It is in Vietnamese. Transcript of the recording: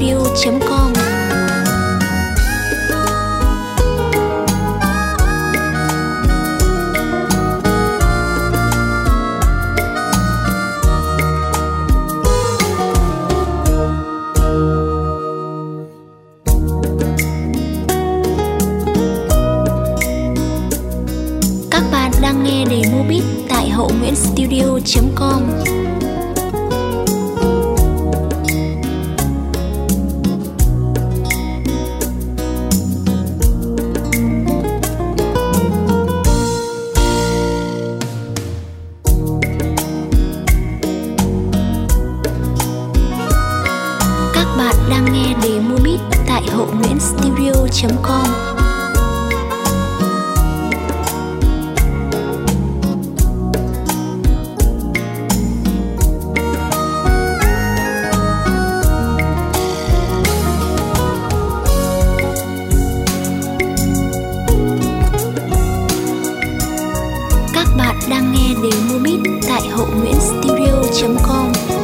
homestudio.com. Các bạn đang nghe demo beat tại homestudio.com. Các bạn đang nghe demo beat tại homestudio.com. Các bạn đang nghe demo beat tại homestudio.com.